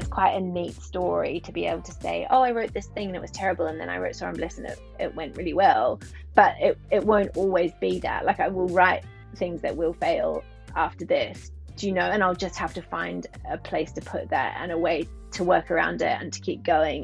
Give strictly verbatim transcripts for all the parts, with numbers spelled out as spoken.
it's quite a neat story to be able to say, oh, I wrote this thing and it was terrible, and then I wrote Sorrow and Bliss and it, it went really well. But it, it won't always be that. Like, I will write things that will fail after this, do you know, and I'll just have to find a place to put that and a way to work around it and to keep going.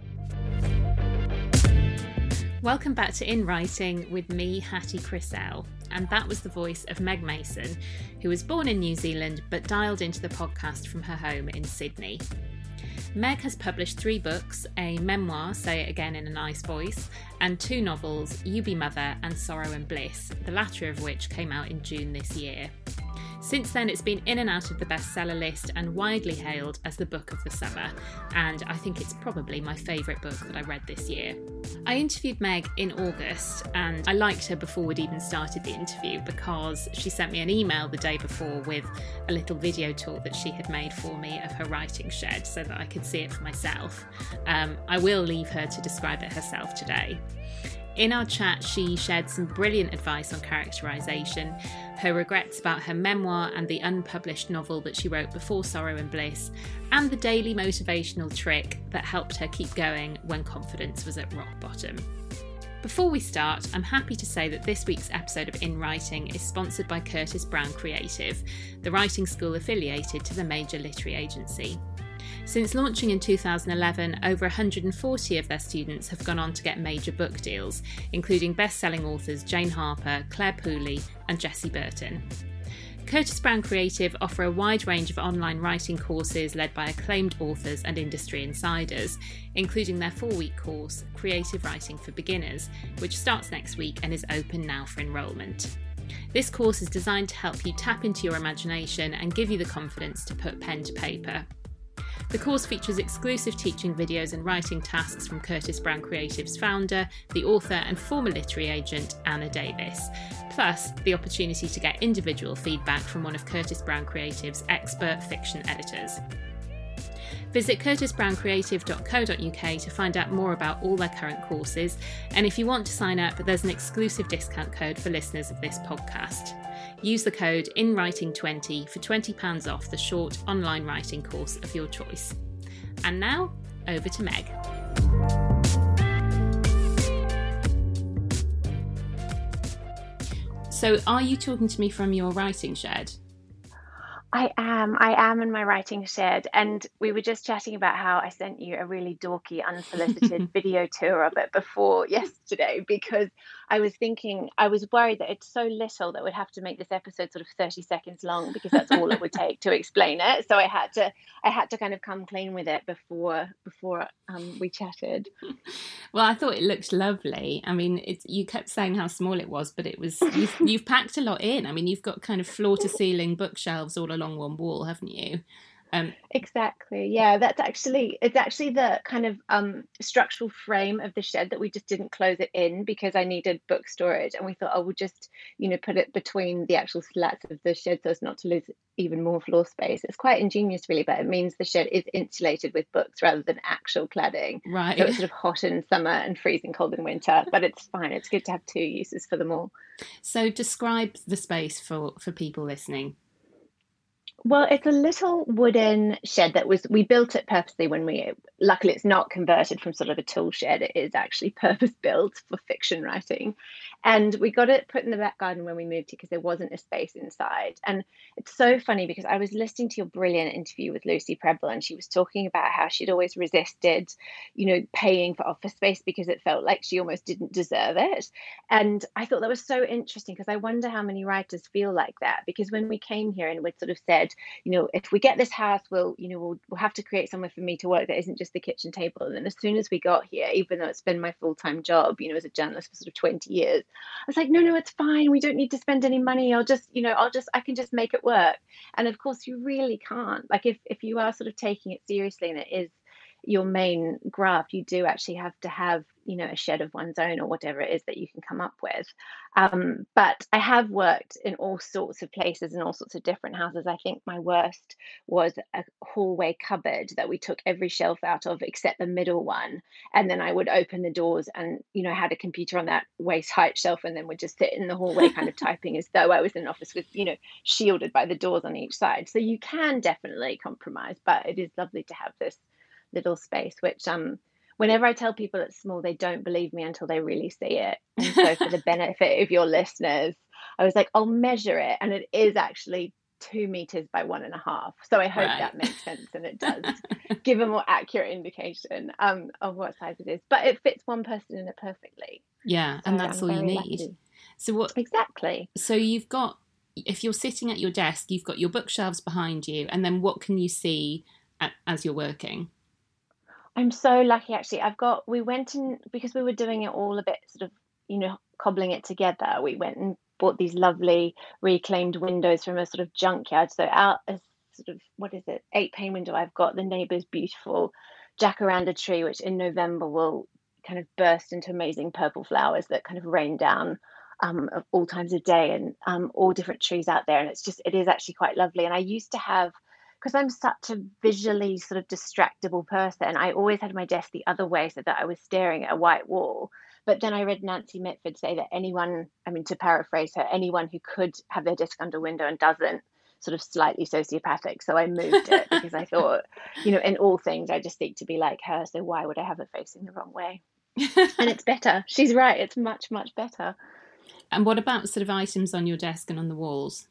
Welcome back to In Writing with me, Hattie Crisell. And that was the voice of Meg Mason, who was born in New Zealand but dialed into the podcast from her home in Sydney. Meg has published three books, a memoir, Say It Again in a Nice Voice, and two novels, You Be Mother and Sorrow and Bliss, the latter of which came out in June this year. Since then, it's been in and out of the bestseller list and widely hailed as the book of the summer, and I think it's probably my favourite book that I read this year. I interviewed Meg in August, and I liked her before we'd even started the interview because she sent me an email the day before with a little video talk that she had made for me of her writing shed so that I could see it for myself. Um, I will leave her to describe it herself today. In our chat, she shared some brilliant advice on characterisation, her regrets about her memoir and the unpublished novel that she wrote before Sorrow and Bliss, and the daily motivational trick that helped her keep going when confidence was at rock bottom. Before we start, I'm happy to say that this week's episode of In Writing is sponsored by Curtis Brown Creative, the writing school affiliated to the major literary agency. Since launching in two thousand eleven, over one hundred forty of their students have gone on to get major book deals, including best-selling authors Jane Harper, Claire Pooley and Jessie Burton. Curtis Brown Creative offer a wide range of online writing courses led by acclaimed authors and industry insiders, including their four-week course, Creative Writing for Beginners, which starts next week and is open now for enrolment. This course is designed to help you tap into your imagination and give you the confidence to put pen to paper. The course features exclusive teaching videos and writing tasks from Curtis Brown Creative's founder, the author and former literary agent Anna Davis, plus the opportunity to get individual feedback from one of Curtis Brown Creative's expert fiction editors. Visit curtis brown creative dot co dot uk to find out more about all their current courses, and if you want to sign up, there's an exclusive discount code for listeners of this podcast. Use the code in writing twenty for twenty pounds off the short online writing course of your choice. And now, over to Meg. So, are you talking to me from your writing shed? I am. I am in my writing shed. And we were just chatting about how I sent you a really dorky, unsolicited video tour of it before yesterday, because I was thinking, I was worried that it's so little that we'd have to make this episode sort of thirty seconds long, because that's all it would take to explain it. So I had to, I had to kind of come clean with it before, before um, we chatted. Well, I thought it looked lovely. I mean, it's, you kept saying how small it was, but it was, you've, you've packed a lot in. I mean, you've got kind of floor to ceiling bookshelves all along one wall, haven't you? Um, exactly. Yeah, that's actually, it's actually the kind of um, structural frame of the shed that we just didn't close it in because I needed book storage. And we thought, oh, we'll just, you know, put it between the actual slats of the shed so as not to lose even more floor space. It's quite ingenious, really, but it means the shed is insulated with books rather than actual cladding. Right. So it's sort of hot in summer and freezing cold in winter, but it's fine. It's good to have two uses for them all. So describe the space for, for people listening. Well, it's a little wooden shed that was, we built it purposely when we, luckily it's not converted from sort of a tool shed. It is actually purpose built for fiction writing. And we got it put in the back garden when we moved here because there wasn't a space inside. And it's so funny because I was listening to your brilliant interview with Lucy Prebble, and she was talking about how she'd always resisted, you know, paying for office space because it felt like she almost didn't deserve it. And I thought that was so interesting because I wonder how many writers feel like that, because when we came here and we'd sort of said, you know, if we get this house, we'll, you know, we'll, we'll have to create somewhere for me to work that isn't just the kitchen table. And then as soon as we got here, even though it's been my full-time job, you know, as a journalist for sort of twenty years, I was like, no, no, it's fine. We don't need to spend any money. I'll just, you know, I'll just, I can just make it work. And of course, you really can't. Like if, if you are sort of taking it seriously and it is your main graft, you do actually have to have, you know, a shed of one's own or whatever it is that you can come up with. Um, but I have worked in all sorts of places and all sorts of different houses. I think my worst was a hallway cupboard that we took every shelf out of except the middle one. And then I would open the doors and, you know, had a computer on that waist height shelf and then would just sit in the hallway kind of typing as though I was in an office with, you know, shielded by the doors on each side. So you can definitely compromise, but it is lovely to have this little space, which um whenever I tell people it's small, they don't believe me until they really see it. And so for the benefit of your listeners, I was like, I'll measure it, and it is actually two meters by one and a half. So I hope Right. that makes sense, and it does give a more accurate indication um, of what size it is. But it fits one person in it perfectly. Yeah, So and that's I'm all you very need. lucky. So what? Exactly. So you've got, if you're sitting at your desk, you've got your bookshelves behind you, and then what can you see at, as you're working? I'm so lucky, actually. I've got, we went in, because we were doing it all a bit sort of, you know, cobbling it together. We went and bought these lovely reclaimed windows from a sort of junkyard. So out a sort of, what is it, eight pane window, I've got the neighbour's beautiful jacaranda tree, which in November will kind of burst into amazing purple flowers that kind of rain down um, of all times of day, and um, all different trees out there. And it's just, it is actually quite lovely. And I used to have, because I'm such a visually sort of distractible person, I always had my desk the other way so that I was staring at a white wall. But then I read Nancy Mitford say that anyone, I mean, to paraphrase her, anyone who could have their desk under window and doesn't, sort of slightly sociopathic. So I moved it because I thought, you know, in all things, I just seek to be like her. So why would I have it facing the wrong way? And it's better. She's right. It's much, much better. And what about sort of items on your desk and on the walls?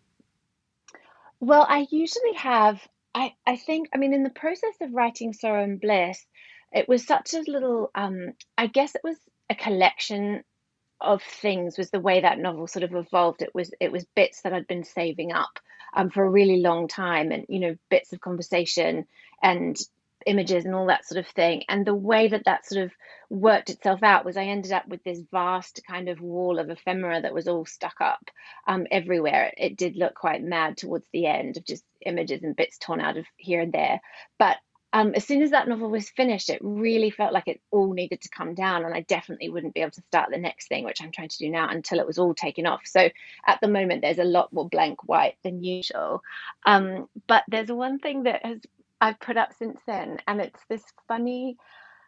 Well, I usually have, I, I think, I mean, in the process of writing Sorrow and Bliss, it was such a little, um, I guess it was a collection of things, was the way that novel sort of evolved. It was it was bits that I'd been saving up um, for a really long time, and you know, bits of conversation and images and all that sort of thing. And the way that that sort of worked itself out was I ended up with this vast kind of wall of ephemera that was all stuck up um, everywhere. It did look quite mad towards the end, of just images and bits torn out of here and there. But um, as soon as that novel was finished, it really felt like it all needed to come down, and I definitely wouldn't be able to start the next thing, which I'm trying to do now, until it was all taken off. So at the moment, there's a lot more blank white than usual. Um, but there's one thing that has I've put up since then, and it's this funny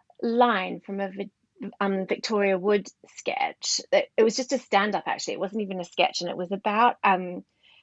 line from a um, Victoria Wood sketch. It was just a stand-up, actually. It wasn't even a sketch, and it was about um,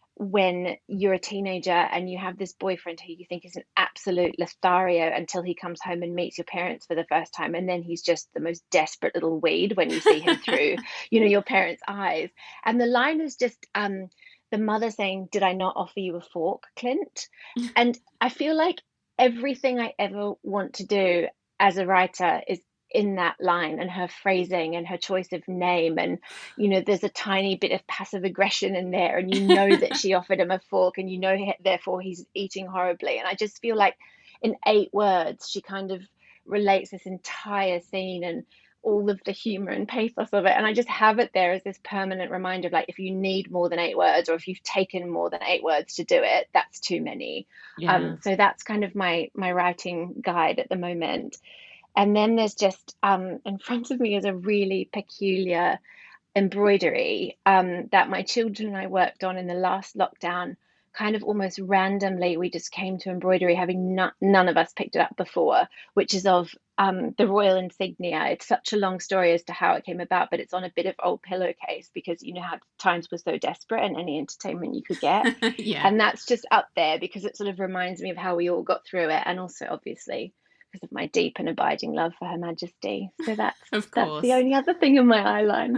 when you're a teenager and you have this boyfriend who you think is an absolute Lothario until he comes home and meets your parents for the first time, and then he's just the most desperate little weed when you see him through, you know, your parents' eyes. And the line is just um, the mother saying, "Did I not offer you a fork, Clint?" And I feel like everything I ever want to do as a writer is in that line, and her phrasing and her choice of name. And you know, there's a tiny bit of passive aggression in there, and you know that she offered him a fork, and you know therefore he's eating horribly. And I just feel like in eight words she kind of relates this entire scene and all of the humor and pathos of it. And I just have it there as this permanent reminder of, like, if you need more than eight words, or if you've taken more than eight words to do it, that's too many. Yeah. Um, so that's kind of my my writing guide at the moment. And then there's just um, in front of me is a really peculiar embroidery um, that my children and I worked on in the last lockdown. Kind of almost randomly, we just came to embroidery, having no, none of us picked it up before, which is of um, the royal insignia. It's such a long story as to how it came about, but it's on a bit of old pillowcase, because you know how times were so desperate and any entertainment you could get. Yeah. And that's just up there because it sort of reminds me of how we all got through it, and also obviously because of my deep and abiding love for Her Majesty. So that's of that's course the only other thing in my eyeline.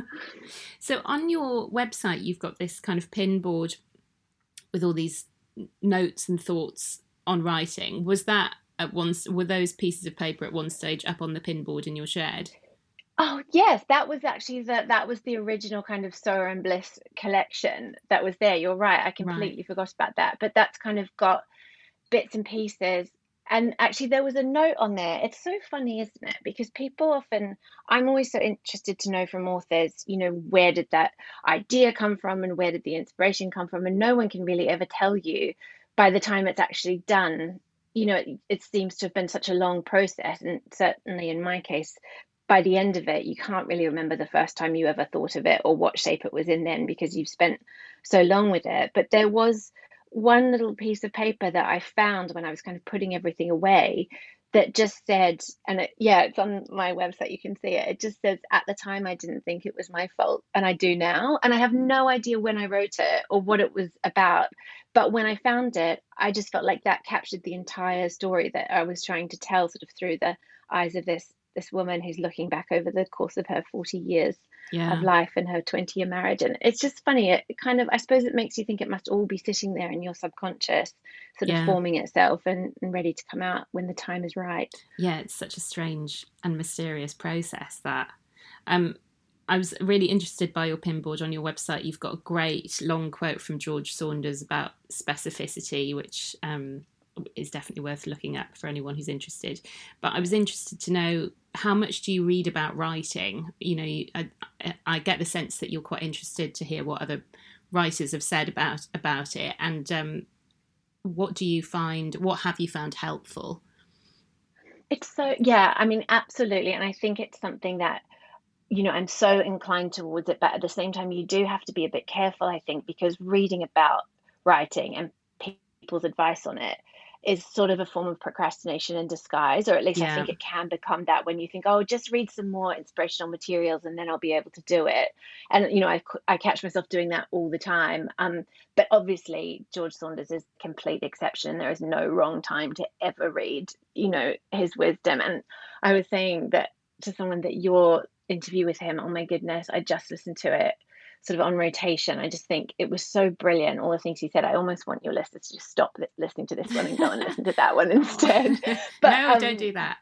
So on your website, you've got this kind of pin board with all these notes and thoughts on writing. Was that at once, were those pieces of paper at one stage up on the pin board in your shed? Oh yes, that was actually the that was the original kind of Sorrow and Bliss collection that was there. You're right, I completely Right. forgot about that. But that's kind of got bits and pieces. And actually there was a note on there. It's so funny, isn't it? Because people often, I'm always so interested to know from authors, you know, where did that idea come from and where did the inspiration come from? And no one can really ever tell you by the time it's actually done. You know, it, it seems to have been such a long process. And certainly in my case, by the end of it, you can't really remember the first time you ever thought of it or what shape it was in then, because you've spent so long with it. But there was one little piece of paper that I found when I was kind of putting everything away that just said, and it, yeah, it's on my website, you can see it. It just says, at the time, I didn't think it was my fault, and I do now. And I have no idea when I wrote it or what it was about. But when I found it, I just felt like that captured the entire story that I was trying to tell, sort of through the eyes of this this woman who's looking back over the course of her forty years Yeah. of life and her twenty year marriage. And it's just funny. It kind of, I suppose it makes you think it must all be sitting there in your subconscious, sort of Yeah. forming itself and, and ready to come out when the time is right. Yeah, it's such a strange and mysterious process that. Um, I was really interested by your pinboard on your website. You've got a great long quote from George Saunders about specificity, which um, is definitely worth looking at for anyone who's interested. But I was interested to know, how much do you read about writing? You know, you, I, I get the sense that you're quite interested to hear what other writers have said about about it. And um, what do you find, what have you found helpful? It's so, yeah, I mean, absolutely. And I think it's something that, you know, I'm so inclined towards it, but at the same time, you do have to be a bit careful, I think, because reading about writing and people's advice on it is sort of a form of procrastination in disguise, or at least I Yeah. think it can become that when you think, oh, just read some more inspirational materials and then I'll be able to do it. And, you know, I, I catch myself doing that all the time. Um, but obviously, George Saunders is a complete exception. There is no wrong time to ever read, you know, his wisdom. And I was saying that to someone that your interview with him, oh my goodness, I just listened to it sort of on rotation. I just think it was so brilliant, all the things he said. I almost want your listeners to just stop li- listening to this one and go and listen to that one instead. But no, um, don't do that.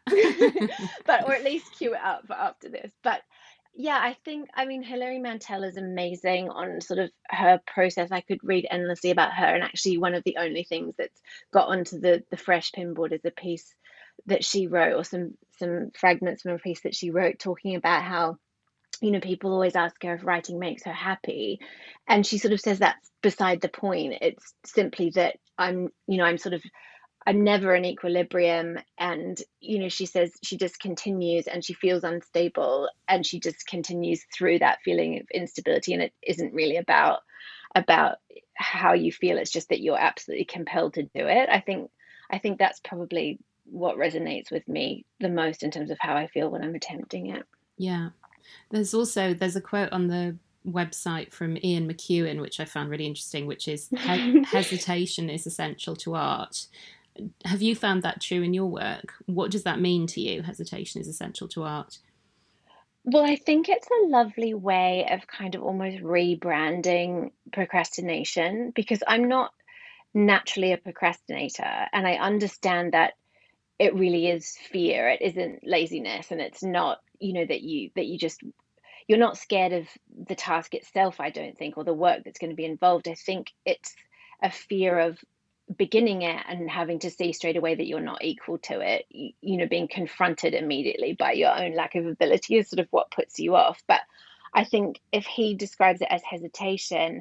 But or at least cue it up for after this. But yeah, I think, I mean, Hilary Mantel is amazing on sort of her process. I could read endlessly about her, and actually one of the only things that's got onto the the Fresh pinboard is a piece that she wrote, or some some fragments from a piece that she wrote, talking about how, you know, people always ask her if writing makes her happy. And she sort of says that's beside the point. It's simply that I'm, you know, I'm sort of, I'm never in equilibrium. And, you know, she says she just continues and she feels unstable and she just continues through that feeling of instability. And it isn't really about, about how you feel. It's just that you're absolutely compelled to do it. I think, I think that's probably what resonates with me the most in terms of how I feel when I'm attempting it. Yeah. There's also, there's a quote on the website from Ian McEwan, which I found really interesting, which is he- hesitation is essential to art. Have you found that true in your work? What does that mean to you? Hesitation is essential to art. Well, I think it's a lovely way of kind of almost rebranding procrastination, because I'm not naturally a procrastinator, and I understand that it really is fear. It isn't laziness, and it's not, you know, that you that you just, you're not scared of the task itself, I don't think, or the work that's going to be involved. I think it's a fear of beginning it and having to see straight away that you're not equal to it. You, you know, being confronted immediately by your own lack of ability is sort of what puts you off. But I think if he describes it as hesitation,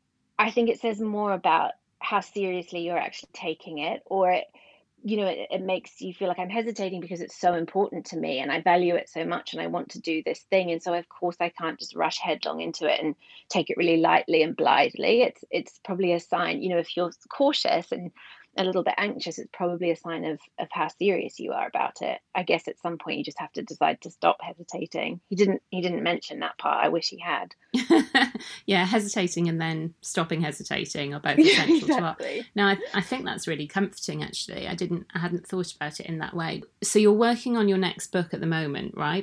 I think it says more about how seriously you're actually taking it, or it, you know, it, it makes you feel like, I'm hesitating because it's so important to me and I value it so much and I want to do this thing. And so of course I can't just rush headlong into it and take it really lightly and blithely. It's it's probably a sign, you know, if you're cautious and a little bit anxious, it's probably a sign of of how serious you are about it. I guess at some point you just have to decide to stop hesitating. He didn't he didn't mention that part. I wish he had. Yeah, hesitating and then stopping hesitating are both essential exactly. to art. Now, I, I think that's really comforting, actually. I didn't, I hadn't thought about it in that way. So you're working on your next book at the moment, right?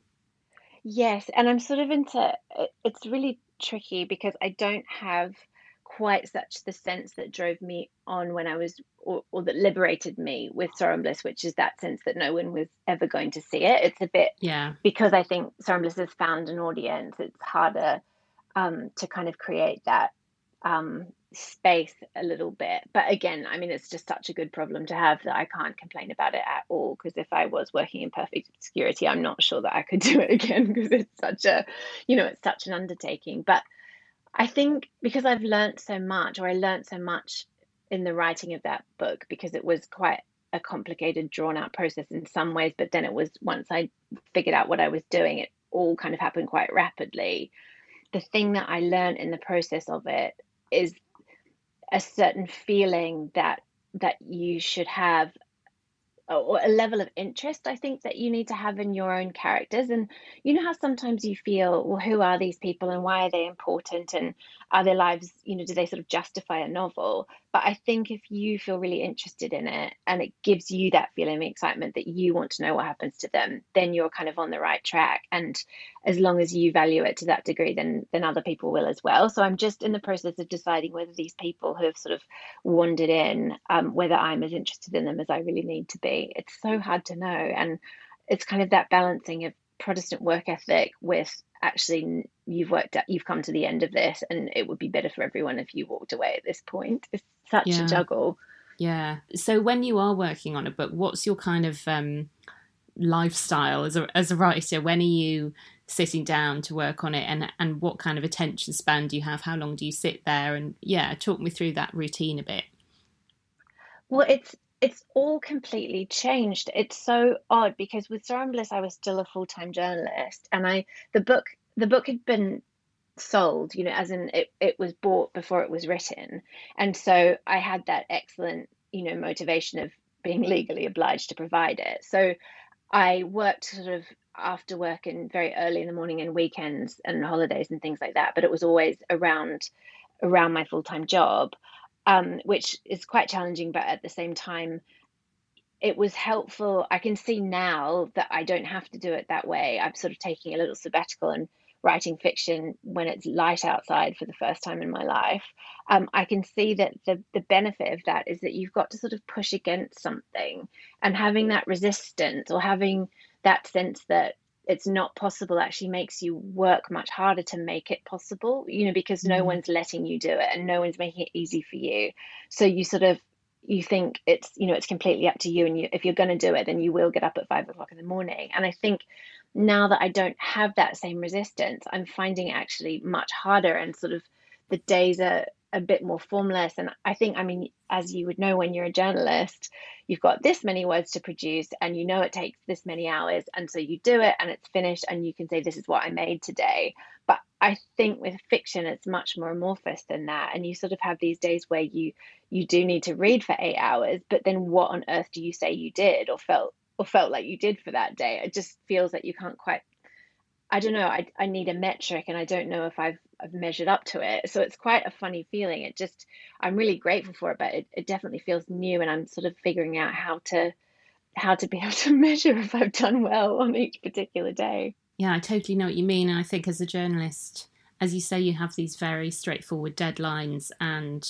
Yes, and I'm sort of into, it's really tricky because I don't have quite such the sense that drove me on when I was, or, or that liberated me with Sorrow and Bliss, which is that sense that no one was ever going to see it. It's a bit, yeah, because I think Sorrow and Bliss has found an audience, it's harder um, to kind of create that um, space a little bit. But again, I mean, it's just such a good problem to have that I can't complain about it at all, because if I was working in perfect obscurity, I'm not sure that I could do it again, because it's such a, you know, it's such an undertaking. But I think because I've learned so much, or I learned so much in the writing of that book, because it was quite a complicated, drawn out process in some ways, but then it was, once I figured out what I was doing, it all kind of happened quite rapidly. The thing that I learned in the process of it is a certain feeling that that you should have or a level of interest I think that you need to have in your own characters. And you know how sometimes you feel, well, who are these people and why are they important, and are their lives, you know, do they sort of justify a novel? But I think if you feel really interested in it and it gives you that feeling of excitement that you want to know what happens to them, then you're kind of on the right track. And as long as you value it to that degree, then then other people will as well. So I'm just in the process of deciding whether these people who have sort of wandered in, um, whether I'm as interested in them as I really need to be. It's so hard to know. And it's kind of that balancing of Protestant work ethic with actually you've worked out, you've come to the end of this, and it would be better for everyone if you walked away at this point. It's such Yeah. a juggle. Yeah. So when you are working on a book, what's your kind of um, lifestyle as a as a writer? When are you sitting down to work on it, and and what kind of attention span do you have? How long do you sit there? And yeah, talk me through that routine a bit. Well, it's it's all completely changed. It's so odd because with Sorrow and Bliss, I was still a full-time journalist, and I the book the book had been sold, you know, as in it, it was bought before it was written. And so I had that excellent, you know, motivation of being legally obliged to provide it. So I worked sort of after work and very early in the morning and weekends and holidays and things like that, but it was always around around my full-time job, um, which is quite challenging, but at the same time, it was helpful. I can see now that I don't have to do it that way. I'm sort of taking a little sabbatical and writing fiction when it's light outside for the first time in my life. Um, I can see that the the benefit of that is that you've got to sort of push against something, and having that resistance or having that sense that it's not possible actually makes you work much harder to make it possible, you know, because no Mm. one's letting you do it and no one's making it easy for you. So you sort of you think it's, you know, it's completely up to you, and you, if you're going to do it, then you will get up at five o'clock in the morning. And I think now that I don't have that same resistance, I'm finding it actually much harder, and sort of the days are a bit more formless. And I think, I mean, as you would know, when you're a journalist, you've got this many words to produce and you know it takes this many hours, and so you do it and it's finished and you can say, this is what I made today. But I think with fiction it's much more amorphous than that, and you sort of have these days where you you do need to read for eight hours, but then what on earth do you say you did or felt or felt like you did for that day? It just feels like you can't quite, I don't know, I I need a metric, and I don't know if I've I've measured up to it. So it's quite a funny feeling. It just, I'm really grateful for it, but it, it definitely feels new, and I'm sort of figuring out how to how to be able to measure if I've done well on each particular day. Yeah, I totally know what you mean. And I think as a journalist, as you say, you have these very straightforward deadlines, and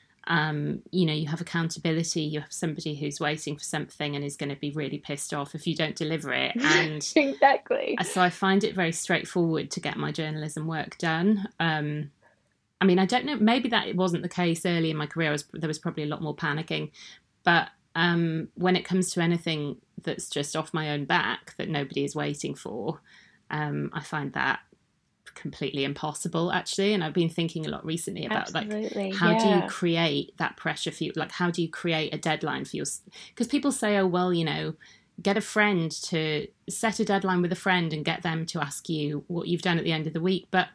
um, you know, you have accountability. You have somebody who's waiting for something and is going to be really pissed off if you don't deliver it. And exactly. So I find it very straightforward to get my journalism work done. Um, I mean, I don't know, maybe that it wasn't the case early in my career. I was, there was probably a lot more panicking. But um, when it comes to anything that's just off my own back that nobody is waiting for, um, I find that completely impossible, actually. And I've been thinking a lot recently about Absolutely, like how yeah. do you create that pressure for you? Like, how do you create a deadline for your? Because people say, oh well, you know, get a friend to set a deadline with a friend and get them to ask you what you've done at the end of the week. But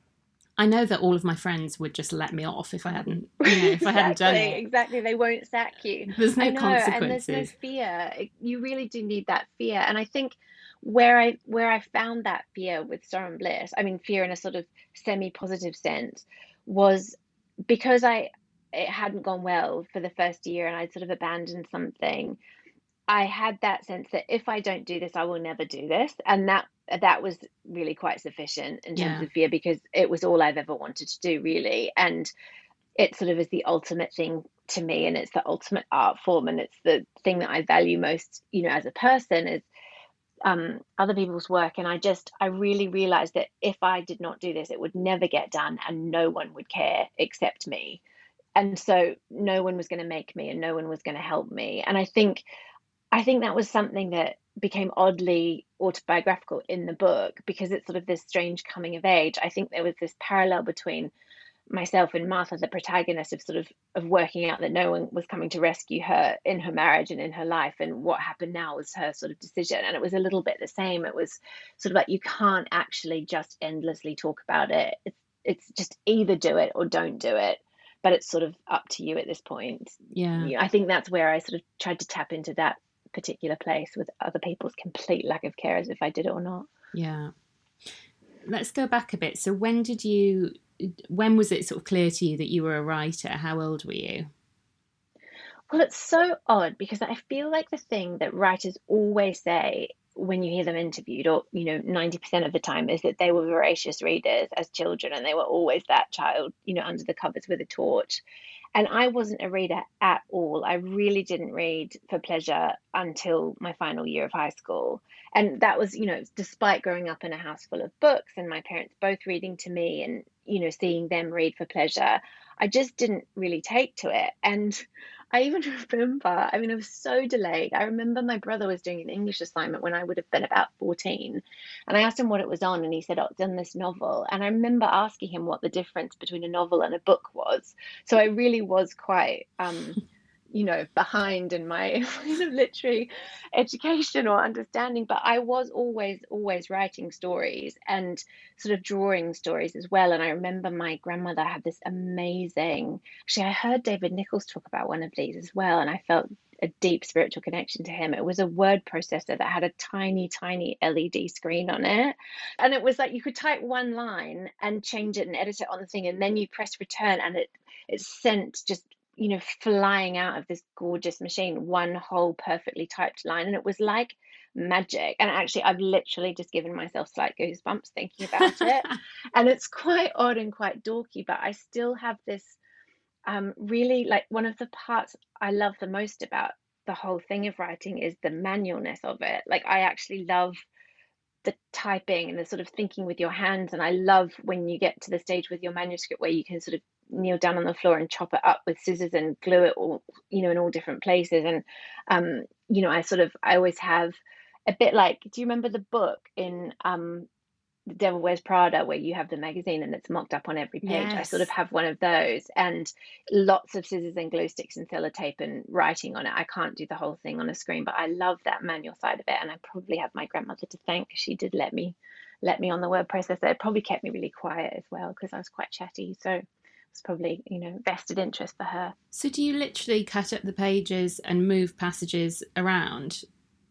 I know that all of my friends would just let me off if I hadn't, you know, if exactly, I hadn't done it. Exactly, they won't sack you. There's no I know, consequences. and there's no fear. You really do need that fear. And I think where I where I found that fear with Sorrow and Bliss, I mean, fear in a sort of semi-positive sense, was because I it hadn't gone well for the first year and I'd sort of abandoned something. I had that sense that if I don't do this, I will never do this. And that that was really quite sufficient in terms Yeah. of fear, because it was all I've ever wanted to do, really. And it sort of is the ultimate thing to me, and it's the ultimate art form, and it's the thing that I value most, you know, as a person, is um, other people's work. And I just, I really realized that if I did not do this, it would never get done and no one would care except me. And so no one was going to make me and no one was going to help me. And I think I think that was something that became oddly autobiographical in the book, because it's sort of this strange coming of age. I think there was this parallel between myself and Martha, the protagonist, of sort of of working out that no one was coming to rescue her in her marriage and in her life, and what happened now was her sort of decision. And it was a little bit the same. It was sort of like, you can't actually just endlessly talk about it. It's it's just either do it or don't do it. But it's sort of up to you at this point. Yeah. I think that's where I sort of tried to tap into that particular place with other people's complete lack of care as if I did it or not. Yeah. Let's go back a bit. So when did you, when was it sort of clear to you that you were a writer? How old were you? Well, it's so odd because I feel like the thing that writers always say when you hear them interviewed, or, you know, ninety percent of the time, is that they were voracious readers as children and they were always that child, you know, under the covers with a torch. And I wasn't a reader at all. I really didn't read for pleasure until my final year of high school. And that was, you know, despite growing up in a house full of books and my parents both reading to me and, you know, seeing them read for pleasure, I just didn't really take to it. And I even remember, I mean, I was so delayed. I remember my brother was doing an English assignment when I would have been about fourteen. And I asked him what it was on, and he said, oh, it's on this novel. And I remember asking him what the difference between a novel and a book was. So I really was quite, um, you know, behind in my kind of literary education or understanding. But I was always, always writing stories and sort of drawing stories as well. And I remember my grandmother had this amazing, actually, I heard David Nichols talk about one of these as well, and I felt a deep spiritual connection to him. It was a word processor that had a tiny, tiny L E D screen on it. And it was like you could type one line and change it and edit it on the thing, and then you press return and it it sent just, you know, flying out of this gorgeous machine, one whole perfectly typed line. And it was like magic. And actually, I've literally just given myself slight goosebumps thinking about it. And it's quite odd and quite dorky, but I still have this um, really, like, one of the parts I love the most about the whole thing of writing is the manualness of it. Like, I actually love the typing and the sort of thinking with your hands. And I love when you get to the stage with your manuscript where you can sort of kneel down on the floor and chop it up with scissors and glue it all, you know, in all different places. And, um, you know, I sort of, I always have a bit like, do you remember the book in um, The Devil Wears Prada where you have the magazine and it's mocked up on every page? Yes. I sort of have one of those, and lots of scissors and glue sticks and sellotape and writing on it. I can't do the whole thing on a screen, but I love that manual side of it. And I probably have my grandmother to thank because she did let me let me on the word processor. It probably kept me really quiet as well because I was quite chatty. So it's probably, you know, vested interest for her. So do you literally cut up the pages and move passages around?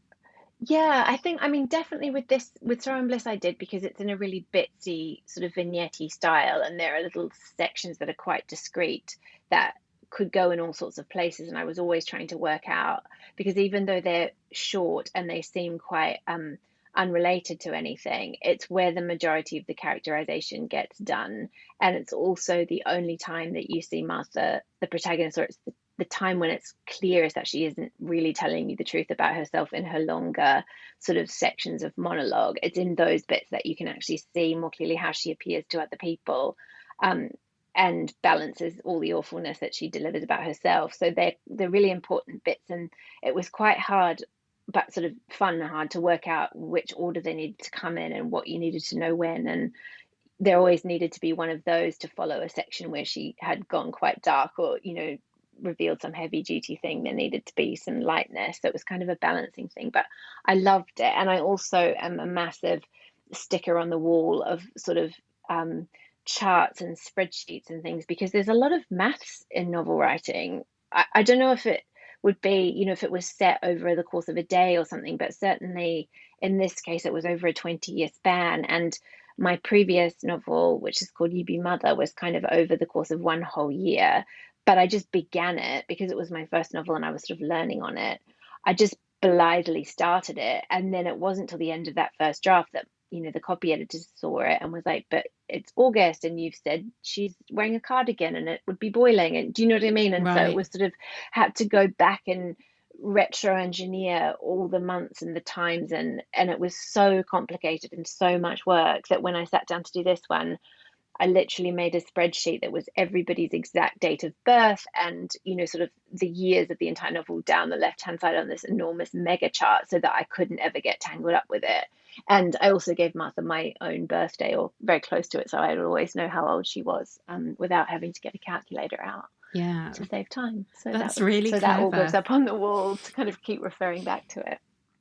Yeah, I think, I mean, definitely with this, with Sorrow and Bliss, I did because it's in a really bitsy sort of vignette-y style, and there are little sections that are quite discrete that could go in all sorts of places. And I was always trying to work out, because even though they're short and they seem quite um, unrelated to anything, it's where the majority of the characterization gets done. And it's also the only time that you see Martha, the protagonist, or it's the the time when it's clearest that she isn't really telling you the truth about herself in her longer sort of sections of monologue. It's in those bits that you can actually see more clearly how she appears to other people, um, and balances all the awfulness that she delivers about herself. So they're, they're really important bits. And it was quite hard, but sort of fun and hard to work out which order they needed to come in and what you needed to know when. And there always needed to be one of those to follow a section where she had gone quite dark or, you know, revealed some heavy duty thing. There needed to be some lightness. So it was kind of a balancing thing, but I loved it. And I also am a massive sticker on the wall of sort of um, charts and spreadsheets and things, because there's a lot of maths in novel writing. I, I don't know if it would be, you know, if it was set over the course of a day or something, but certainly in this case, it was over a twenty year span. And my previous novel, which is called You Be Mother, was kind of over the course of one whole year. But I just began it because it was my first novel and I was sort of learning on it. I just blithely started it. And then it wasn't till the end of that first draft that, you know, the copy editor saw it and was like, but it's August and you've said she's wearing a cardigan and it would be boiling. And do you know what I mean? And right. So it was sort of had to go back and retro engineer all the months and the times. And, and it was so complicated and so much work that when I sat down to do this one, I literally made a spreadsheet that was everybody's exact date of birth and, you know, sort of the years of the entire novel down the left-hand side on this enormous mega chart so that I couldn't ever get tangled up with it. And I also gave Martha my own birthday or very close to it, so I would always know how old she was um, without having to get a calculator out. Yeah, to save time. So that's that was, really so clever. that all goes up on the wall to kind of keep referring back to it.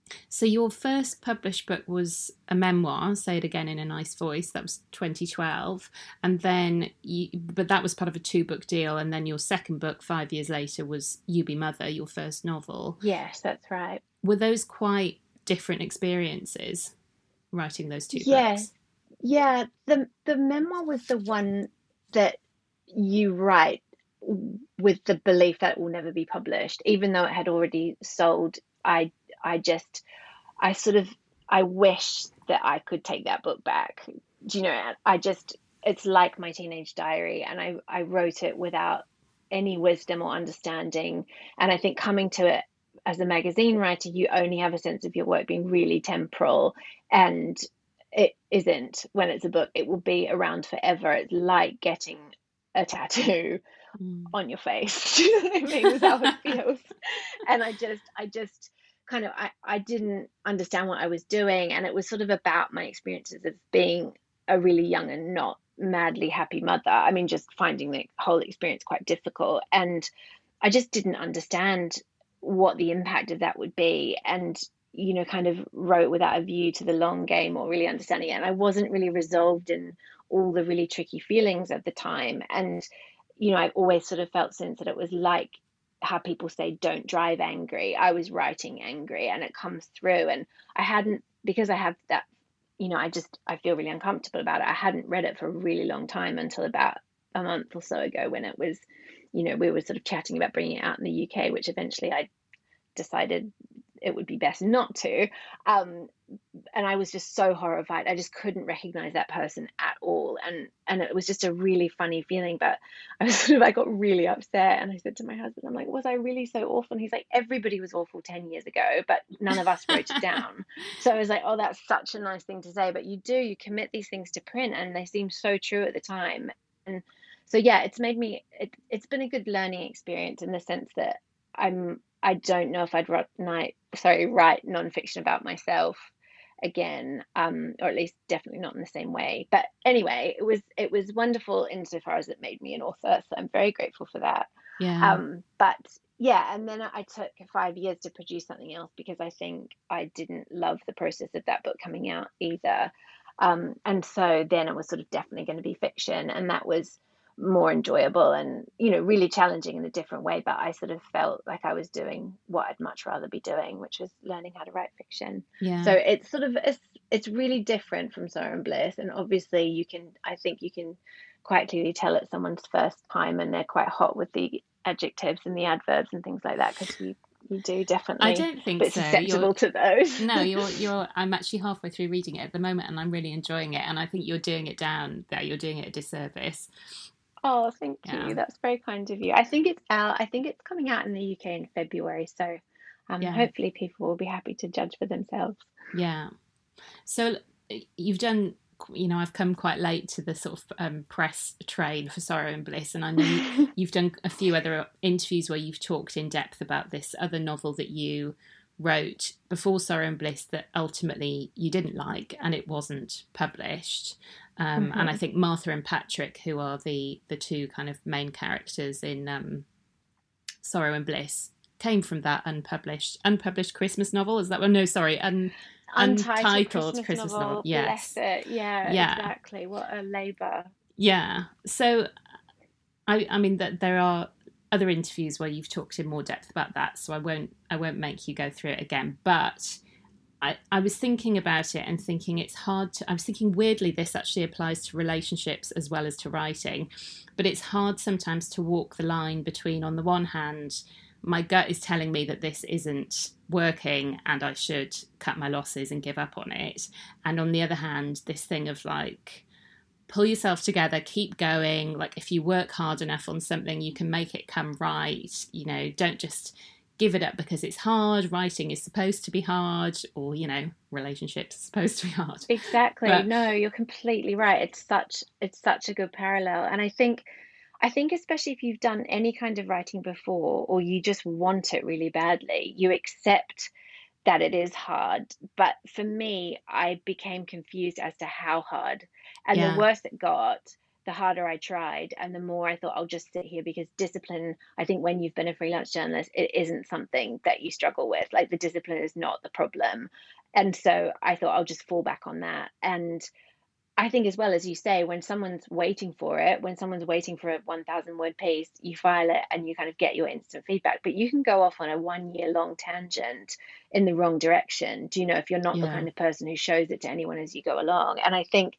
So your first published book was a memoir, Say It Again in a Nice Voice. That was twenty twelve. And then, you, but that was part of a two-book deal. And then your second book, five years later, was You Be Mother, your first novel. Yes, that's right. Were those quite different experiences, writing those two Yeah, books? yeah. The the memoir was the one that you write with the belief that it will never be published, even though it had already sold. I I just I sort of I wish that I could take that book back. Do you know? I just it's like my teenage diary, and I I wrote it without any wisdom or understanding. And I think coming to it as a magazine writer, you only have a sense of your work being really temporal, and it isn't when it's a book. It will be around forever. It's like getting a tattoo mm. on your face. Do you know what I mean? That's how it feels. And I just, I just kind of, I, I didn't understand what I was doing. And it was sort of about my experiences of being a really young and not madly happy mother. I mean, just finding the whole experience quite difficult. And I just didn't understand what the impact of that would be. And, you know, kind of wrote without a view to the long game or really understanding it. And I wasn't really resolved in all the really tricky feelings of the time. And, you know, I've always sort of felt since that it was like how people say, don't drive angry. I was writing angry, and it comes through. And I hadn't, because I have that, you know, I just, I feel really uncomfortable about it. I hadn't read it for a really long time until about a month or so ago, when it was, you know, we were sort of chatting about bringing it out in the U K, which eventually I decided it would be best not to. Um, and I was just so horrified. I just couldn't recognize that person at all. And and it was just a really funny feeling. But I was sort of, I got really upset. And I said to my husband, I'm like, was I really so awful? And he's like, everybody was awful ten years ago, but none of us wrote it down. So I was like, oh, that's such a nice thing to say. But you do, you commit these things to print, and they seem so true at the time. And so, yeah, it's made me, it, it's been a good learning experience in the sense that I'm, I don't know if I'd write, sorry, write nonfiction about myself again, um, or at least definitely not in the same way. But anyway, it was it was wonderful insofar as it made me an author, so I'm very grateful for that. Yeah. Um, but yeah, and then I took five years to produce something else because I think I didn't love the process of that book coming out either. Um, and so then it was sort of definitely going to be fiction, and that was more enjoyable and, you know, really challenging in a different way. But I sort of felt like I was doing what I'd much rather be doing, which was learning how to write fiction. Yeah. So it's sort of, it's, it's really different from Sorrow and Bliss. And obviously you can, I think you can quite clearly tell it's someone's first time, and they're quite hot with the adjectives and the adverbs and things like that, because you you do definitely. I don't think but so. susceptible You're, to those. no, you're you're. I'm actually halfway through reading it at the moment, and I'm really enjoying it. And I think you're doing it down there. You're doing it a disservice. Oh, thank Yeah. you. That's very kind of you. I think it's out. I think it's coming out in the U K in February. So, um, Yeah. hopefully people will be happy to judge for themselves. Yeah. So you've done. You know, I've come quite late to the sort of um, press train for Sorrow and Bliss, and I know you've done a few other interviews where you've talked in depth about this other novel that you wrote before Sorrow and Bliss that ultimately you didn't like, and it wasn't published. Um, Mm-hmm. And I think Martha and Patrick, who are the the two kind of main characters in um, Sorrow and Bliss, came from that unpublished unpublished Christmas novel. Is that one? No, sorry, un, Untitled, Untitled Christmas, Christmas novel. novel, yes. Bless it. Yeah, Yeah. exactly. What a labour. Yeah. So, I I mean that there are other interviews where you've talked in more depth about that, so I won't I won't make you go through it again. But I, I was thinking about it and thinking it's hard to, I was thinking weirdly this actually applies to relationships as well as to writing, but it's hard sometimes to walk the line between, on the one hand, my gut is telling me that this isn't working and I should cut my losses and give up on it. And on the other hand, this thing of like, pull yourself together, keep going. Like if you work hard enough on something, you can make it come right. You know, don't just give it up because it's hard. Writing is supposed to be hard, or, you know, relationships are supposed to be hard. Exactly. But- no, you're completely right. It's such it's such a good parallel. And I think I think especially if you've done any kind of writing before, or you just want it really badly, you accept that it is hard. But for me, I became confused as to how hard. And Yeah. the worse it got, the harder I tried, and the more I thought I'll just sit here, because discipline, I think when you've been a freelance journalist, it isn't something that you struggle with. Like, the discipline is not the problem. And so I thought I'll just fall back on that. And I think, as well, as you say, when someone's waiting for it, when someone's waiting for a one thousand word piece, you file it and you kind of get your instant feedback. But you can go off on a one year long tangent in the wrong direction. Do you know, if you're not the Yeah. kind of person who shows it to anyone as you go along? And I think,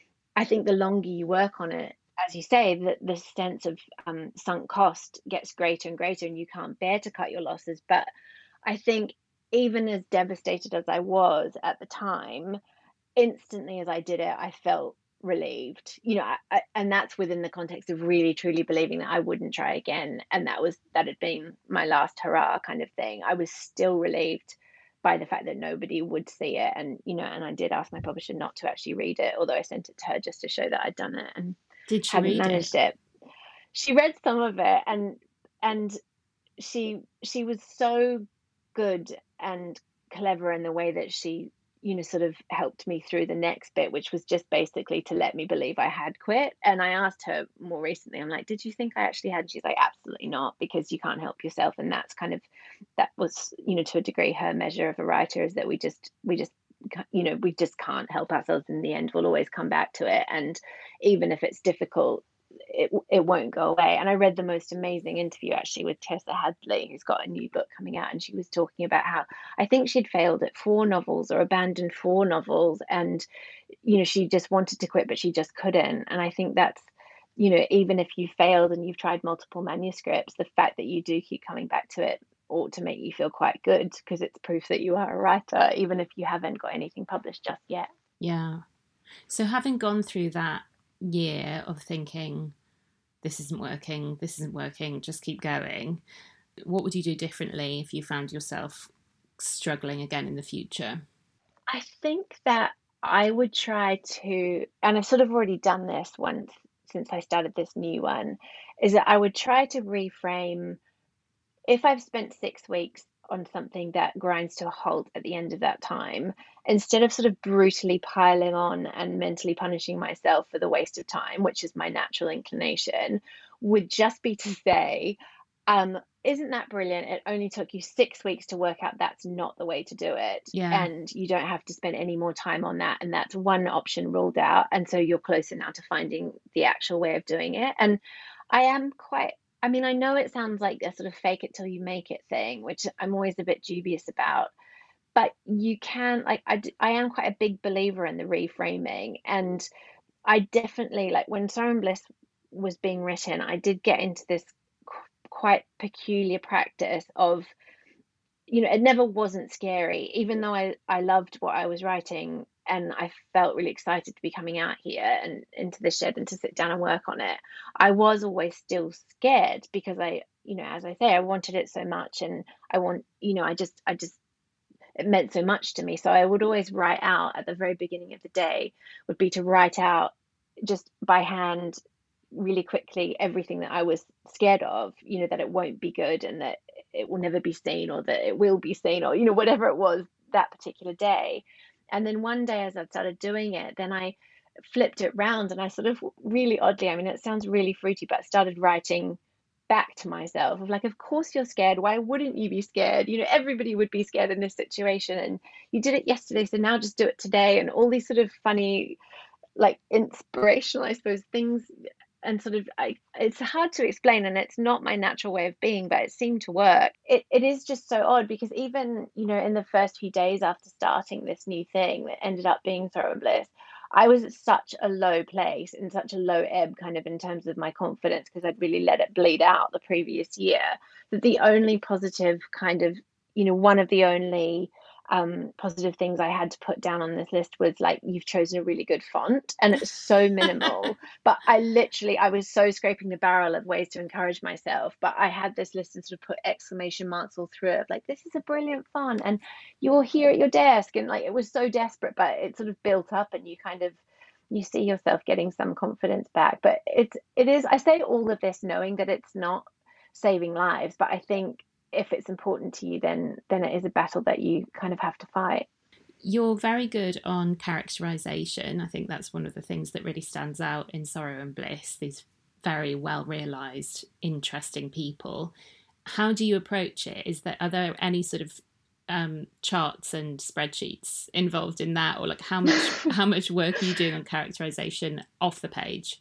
I think the longer you work on it, as you say, that the sense of um, sunk cost gets greater and greater, and you can't bear to cut your losses. But I think, even as devastated as I was at the time, instantly as I did it, I felt relieved, you know, I, I, and that's within the context of really truly believing that I wouldn't try again, and that was that had been my last hurrah kind of thing. I was still relieved by the fact that nobody would see it, and you know, and I did ask my publisher not to actually read it, although I sent it to her just to show that I'd done it and Did she hadn't read managed it? it. She read some of it, and and she she was so good and clever in the way that she, you know, sort of helped me through the next bit, which was just basically to let me believe I had quit. And I asked her more recently, I'm like, did you think I actually had? And she's like, absolutely not, because you can't help yourself. And that's kind of, that was, you know, to a degree, her measure of a writer, is that we just, we just, you know, we just can't help ourselves. In the end, we'll always come back to it. And even if it's difficult, it it won't go away. And I read the most amazing interview actually with Tessa Hadley, who's got a new book coming out, and she was talking about how, I think she'd failed at four novels or abandoned four novels, and you know, she just wanted to quit but she just couldn't. And I think that's, you know, even if you failed and you've tried multiple manuscripts, the fact that you do keep coming back to it ought to make you feel quite good, because it's proof that you are a writer, even if you haven't got anything published just yet. Yeah. So having gone through that year of thinking, this isn't working, this isn't working, just keep going, what would you do differently if you found yourself struggling again in the future? I think that I would try to, and I've sort of already done this once since I started this new one, is that I would try to reframe, if I've spent six weeks on something that grinds to a halt at the end of that time, instead of sort of brutally piling on and mentally punishing myself for the waste of time, which is my natural inclination, would just be to say, um, isn't that brilliant? It only took you six weeks to work out that's not the way to do it. Yeah. And you don't have to spend any more time on that. And that's one option ruled out. And so you're closer now to finding the actual way of doing it. And I am quite, I mean, I know it sounds like a sort of fake it till you make it thing, which I'm always a bit dubious about. But you can, like, I, I am quite a big believer in the reframing. And I definitely, like, when Sorrow and Bliss was being written, I did get into this quite peculiar practice of, you know, it never wasn't scary, even though I, I loved what I was writing and I felt really excited to be coming out here and into the shed and to sit down and work on it. I was always still scared because I, you know, as I say, I wanted it so much, and I want, you know, I just, I just, it meant so much to me. So I would always write out at the very beginning of the day, would be to write out just by hand really quickly everything that I was scared of, you know, that it won't be good and that it will never be seen, or that it will be seen, or, you know, whatever it was that particular day. And then one day, as I started doing it, then I flipped it round and I sort of really oddly, I mean, it sounds really fruity, but started writing back to myself of like, of course you're scared. Why wouldn't you be scared? You know, everybody would be scared in this situation, and you did it yesterday, so now just do it today. And all these sort of funny, like inspirational, I suppose, things. And sort of, I, it's hard to explain, and it's not my natural way of being, but it seemed to work. It it is just so odd because even, you know, in the first few days after starting this new thing that ended up being Sorrow and Bliss, I was at such a low place, in such a low ebb kind of in terms of my confidence, because I'd really let it bleed out the previous year, that the only positive kind of, you know, one of the only um positive things I had to put down on this list was like, you've chosen a really good font, and it's so minimal. But I literally, I was so scraping the barrel of ways to encourage myself, but I had this list and sort of put exclamation marks all through it, like, this is a brilliant font and you're here at your desk, and like, it was so desperate, but it sort of built up, and you kind of, you see yourself getting some confidence back. But it's it is, I say all of this knowing that it's not saving lives, but I think if it's important to you, then then it is a battle that you kind of have to fight. you're very good on characterization. I think that's one of the things that really stands out in Sorrow and Bliss, these very well realized, interesting people. How do you approach it? Is there, are there any sort of um, charts and spreadsheets involved in that, or like how much how much work are you doing on characterization off the page?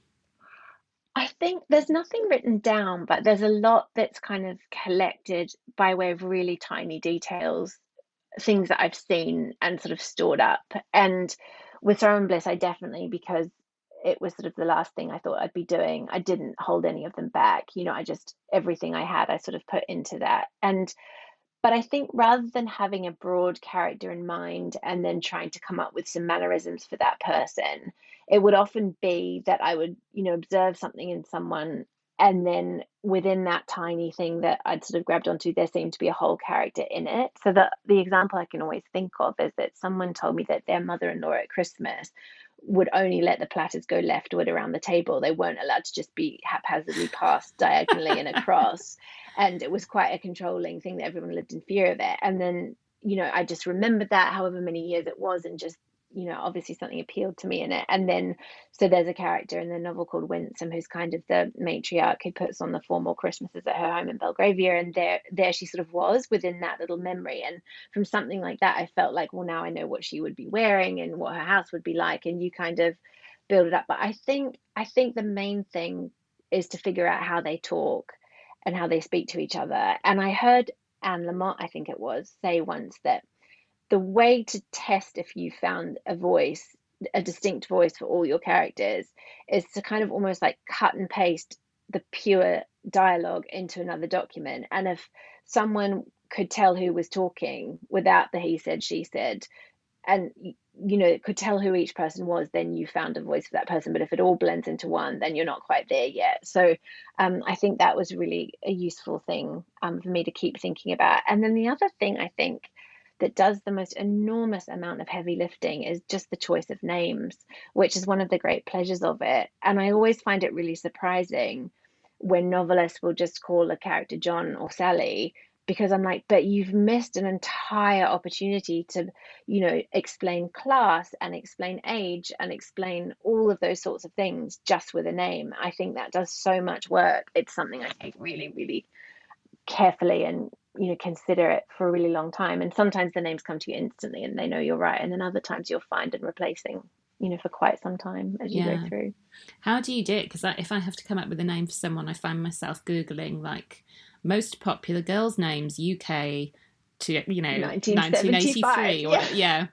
I think there's nothing written down, but there's a lot that's kind of collected by way of really tiny details, things that I've seen and sort of stored up. And with Sorrow and Bliss, I definitely, because it was sort of the last thing I thought I'd be doing, I didn't hold any of them back. You know, I just, everything I had, I sort of put into that. And but I think rather than having a broad character in mind and then trying to come up with some mannerisms for that person, it would often be that I would, you know, observe something in someone, and then within that tiny thing that I'd sort of grabbed onto, there seemed to be a whole character in it. So the the example I can always think of is that someone told me that their mother-in-law at Christmas would only let the platters go leftward around the table. They weren't allowed to just be haphazardly passed diagonally and across. And it was quite a controlling thing that everyone lived in fear of it. And then, you know, I just remembered that however many years it was, and just, you know, obviously something appealed to me in it. And then, so there's a character in the novel called Winsome, who's kind of the matriarch who puts on the formal Christmases at her home in Belgravia. And there, there she sort of was within that little memory. And from something like that, I felt like, well, now I know what she would be wearing and what her house would be like. And you kind of build it up. But I think, I think the main thing is to figure out how they talk and how they speak to each other. And I heard Anne Lamott, I think it was, say once that the way to test if you found a voice, a distinct voice for all your characters, is to kind of almost like cut and paste the pure dialogue into another document. And if someone could tell who was talking without the he said, she said, and you know, could tell who each person was, then you found a voice for that person. But if it all blends into one, then you're not quite there yet. So um, I think that was really a useful thing um, for me to keep thinking about. And then the other thing I think that does the most enormous amount of heavy lifting is just the choice of names, which is one of the great pleasures of it. And I always find it really surprising when novelists will just call a character John or Sally, because I'm like, but you've missed an entire opportunity to, you know, explain class and explain age and explain all of those sorts of things just with a name. I think that does so much work. It's something I take really, really carefully and, you know, consider it for a really long time. And sometimes the names come to you instantly and they know you're right. And then other times you'll find and replacing, you know, for quite some time as you yeah. go through. How do you do it? Because if I have to come up with a name for someone, I find myself Googling like most popular girls' names U K to, you know, nineteen eighty-three or yeah. yeah.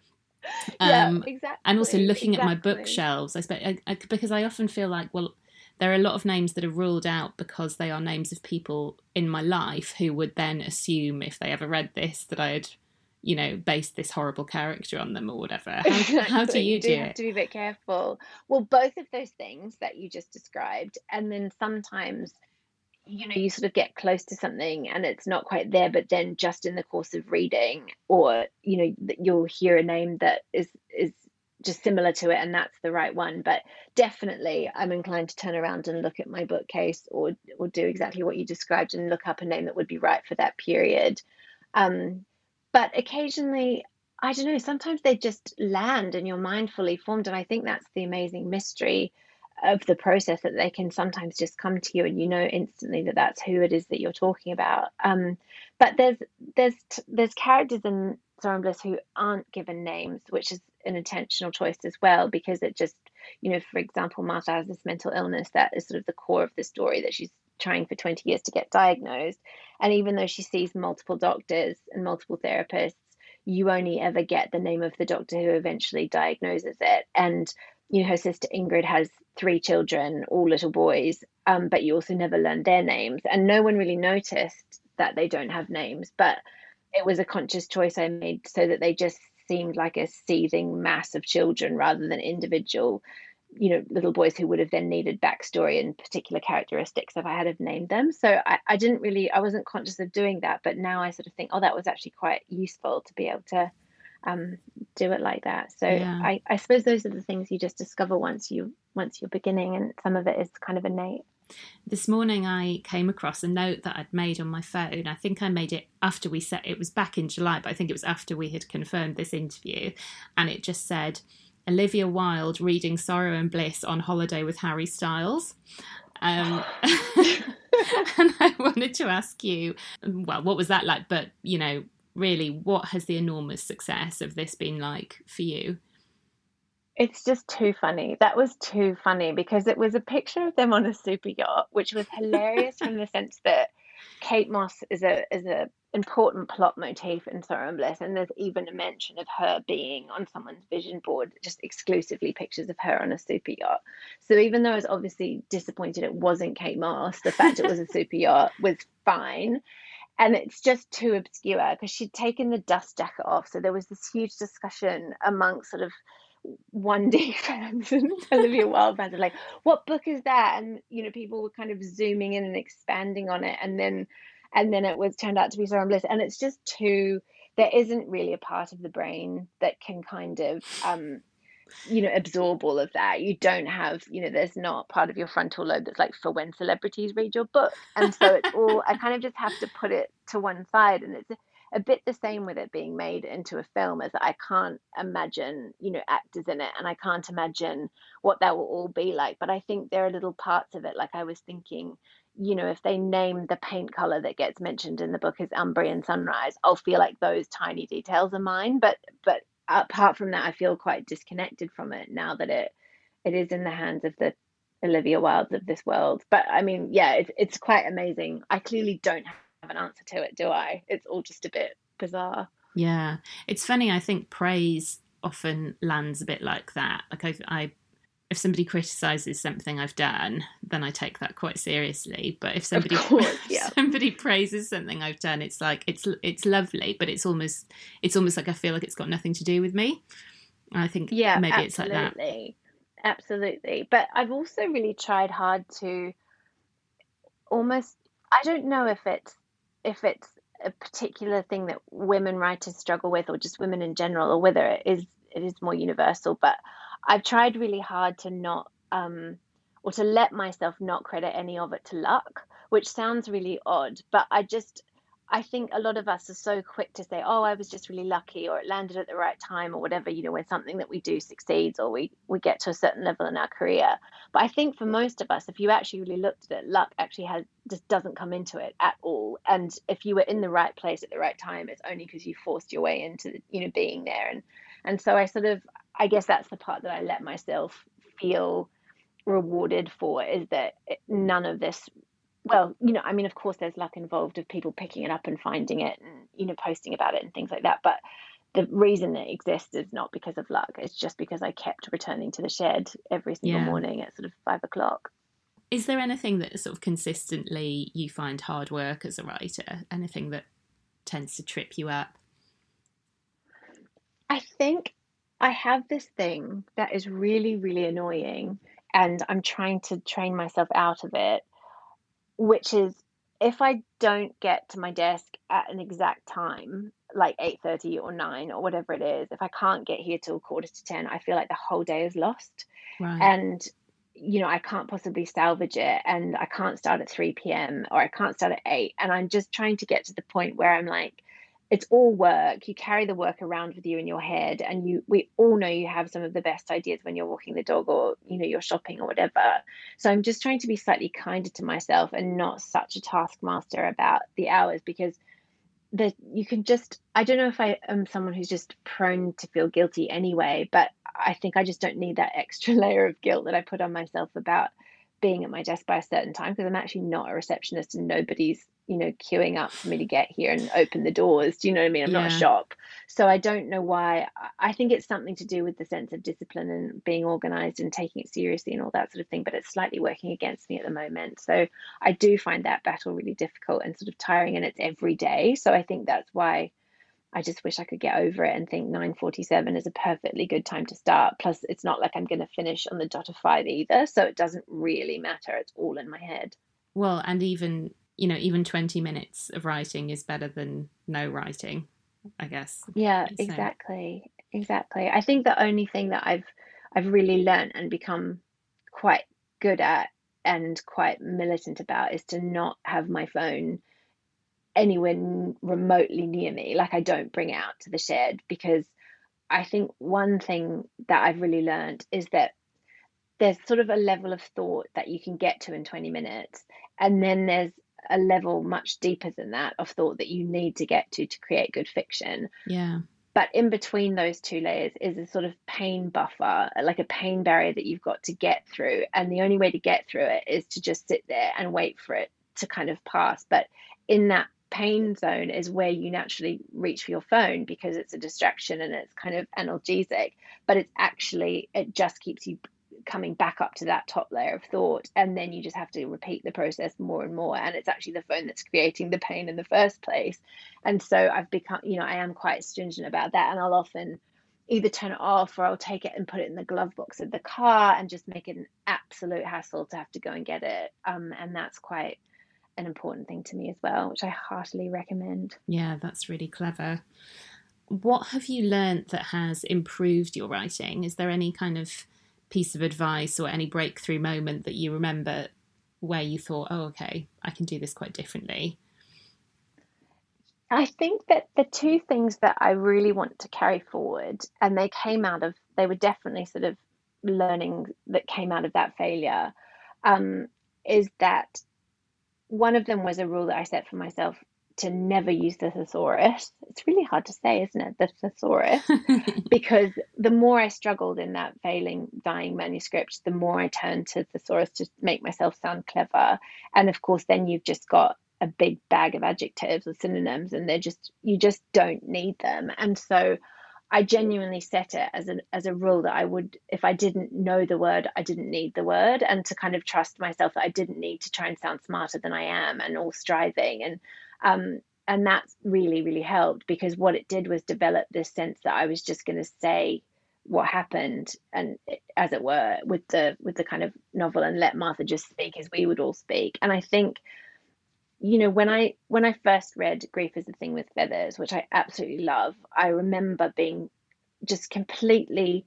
Um, yeah, exactly. And also looking exactly. at my bookshelves, I, I, I, because I often feel like, well, there are a lot of names that are ruled out because they are names of people in my life who would then assume if they ever read this that I had, you know, based this horrible character on them or whatever. How, exactly. how do you, you do, do have it? To be a bit careful. Well, both of those things that you just described, and then sometimes, you know, you sort of get close to something and it's not quite there, but then just in the course of reading, or, you know, you'll hear a name that is is just similar to it and that's the right one. But definitely I'm inclined to turn around and look at my bookcase or or do exactly what you described and look up a name that would be right for that period. Um, but occasionally, I don't know, sometimes they just land and you're mindfully formed. And I think that's the amazing mystery of the process, that they can sometimes just come to you and you know instantly that that's who it is that you're talking about. Um, but there's there's there's characters in Sorrow and Bliss who aren't given names, which is an intentional choice as well, because it just, you know, for example, Martha has this mental illness that is sort of the core of the story, that she's trying for twenty years to get diagnosed. And even though she sees multiple doctors and multiple therapists, you only ever get the name of the doctor who eventually diagnoses it. And, you know, her sister Ingrid has three children, all little boys, um, but you also never learn their names. And no one really noticed that they don't have names, but it was a conscious choice I made so that they just seemed like a seething mass of children rather than individual, you know, little boys who would have then needed backstory and particular characteristics if I had have named them. So I, I didn't really, I wasn't conscious of doing that, but now I sort of think, oh, that was actually quite useful to be able to um, do it like that. So yeah. I, I suppose those are the things you just discover once you once you're beginning, and some of it is kind of innate. This morning I came across a note that I'd made on my phone. I think I made it after we set, it was back in July, but I think it was after we had confirmed this interview. And it just said, Olivia Wilde reading Sorrow and Bliss on holiday with Harry Styles. Um, and I wanted to ask you, well, what was that like? But, you know, really, what has the enormous success of this been like for you? It's just too funny. That was too funny because it was a picture of them on a super yacht, which was hilarious from the sense that Kate Moss is a is a important plot motif in Sorrow and Bliss, and there's even a mention of her being on someone's vision board, just exclusively pictures of her on a super yacht. So even though I was obviously disappointed it wasn't Kate Moss, the fact it was a super yacht was fine. And it's just too obscure because she'd taken the dust jacket off. So there was this huge discussion amongst sort of one D fans and Olivia Wilde fans are like, what book is that? And you know, people were kind of zooming in and expanding on it, and then and then it was turned out to be Sorrow and Bliss. And it's just too, there isn't really a part of the brain that can kind of um you know absorb all of that. You don't have, you know, there's not part of your frontal lobe that's like for when celebrities read your book. And so it's all, I kind of just have to put it to one side. And it's a bit the same with it being made into a film, as I can't imagine, you know, actors in it, and I can't imagine what that will all be like. But I think there are little parts of it, like I was thinking, you know, if they name the paint color that gets mentioned in the book as Umbrian Sunrise, I'll feel like those tiny details are mine. But but apart from that, I feel quite disconnected from it now that it it is in the hands of the Olivia Wildes of this world. But I mean, yeah, it's it's quite amazing. I clearly don't have an answer to it, do I? It's all just a bit bizarre. Yeah, it's funny. I think praise often lands a bit like that. Like I, I if somebody criticizes something I've done, then I take that quite seriously. But if somebody course, yeah. if somebody praises something I've done, it's like it's it's lovely, but it's almost it's almost like I feel like it's got nothing to do with me. And I think yeah, maybe absolutely. it's like that. Absolutely. But I've also really tried hard to almost, I don't know if it's if it's a particular thing that women writers struggle with, or just women in general, or whether it is it is more universal. But I've tried really hard to not um or to let myself not credit any of it to luck, which sounds really odd, but I just I think a lot of us are so quick to say, oh, I was just really lucky, or it landed at the right time, or whatever, you know, when something that we do succeeds, or we, we get to a certain level in our career. But I think for most of us, if you actually really looked at it, luck actually has just doesn't come into it at all. And if you were in the right place at the right time, it's only because you forced your way into, you know, being there. And and so I sort of, I guess that's the part that I let myself feel rewarded for, is that none of this, well, you know, I mean, of course, there's luck involved of people picking it up and finding it and, you know, posting about it and things like that. But the reason it exists is not because of luck. It's just because I kept returning to the shed every single Yeah. morning at sort of five o'clock. Is there anything that sort of consistently you find hard work as a writer? Anything that tends to trip you up? I think I have this thing that is really, really annoying, and I'm trying to train myself out of it, which is if I don't get to my desk at an exact time, like eight thirty or nine or whatever it is, if I can't get here till quarter to ten, I feel like the whole day is lost. Right. And, you know, I can't possibly salvage it, and I can't start at three p.m. or I can't start at eight. And I'm just trying to get to the point where I'm like, it's all work. You carry the work around with you in your head, and you we all know you have some of the best ideas when you're walking the dog, or, you know, you're shopping or whatever. So I'm just trying to be slightly kinder to myself and not such a taskmaster about the hours, because that you can just, I don't know if I am someone who's just prone to feel guilty anyway, but I think I just don't need that extra layer of guilt that I put on myself about being at my desk by a certain time, because I'm actually not a receptionist and nobody's, you know, queuing up for me to get here and open the doors. Do you know what I mean? I'm not a Yeah. shop. So I don't know why. I think it's something to do with the sense of discipline and being organized and taking it seriously and all that sort of thing, but it's slightly working against me at the moment. So I do find that battle really difficult and sort of tiring, and it's every day. So I think that's why I just wish I could get over it and think nine forty-seven is a perfectly good time to start. Plus, it's not like I'm going to finish on the dot of five either. So it doesn't really matter. It's all in my head. Well, and even, you know, even twenty minutes of writing is better than no writing, I guess. Yeah, So- exactly. Exactly. I think the only thing that I've I've really learned and become quite good at and quite militant about is to not have my phone anywhere remotely near me. Like I don't bring it out to the shed, because I think one thing that I've really learned is that there's sort of a level of thought that you can get to in twenty minutes. And then there's a level much deeper than that of thought that you need to get to to create good fiction. Yeah. But in between those two layers is a sort of pain buffer, like a pain barrier that you've got to get through. And the only way to get through it is to just sit there and wait for it to kind of pass. But in that pain zone is where you naturally reach for your phone, because it's a distraction and it's kind of analgesic, but it's actually, it just keeps you coming back up to that top layer of thought, and then you just have to repeat the process more and more, and it's actually the phone that's creating the pain in the first place. And so I've become, you know, I am quite stringent about that, and I'll often either turn it off or I'll take it and put it in the glove box of the car and just make it an absolute hassle to have to go and get it. Um, and that's quite an important thing to me as well, which I heartily recommend. Yeah, that's really clever. What have you learned that has improved your writing? Is there any kind of piece of advice or any breakthrough moment that you remember where you thought, oh, okay, I can do this quite differently? I think that the two things that I really want to carry forward, and they came out of, they were definitely sort of learning that came out of that failure, um, is that one of them was a rule that I set for myself to never use the thesaurus. It's really hard to say, isn't it? The thesaurus. Because the more I struggled in that failing, dying manuscript, the more I turned to thesaurus to make myself sound clever. And of course, then you've just got a big bag of adjectives or synonyms, and they're just, you just don't need them. And so I genuinely set it as a as a rule that I would, if I didn't know the word, I didn't need the word, and to kind of trust myself that I didn't need to try and sound smarter than I am and all striving. And um and that's really, really helped, because what it did was develop this sense that I was just going to say what happened, and as it were, with the with the kind of novel, and let Martha just speak as we would all speak. And I think, you know, when I when I first read Grief is a Thing with Feathers, which I absolutely love, I remember being just completely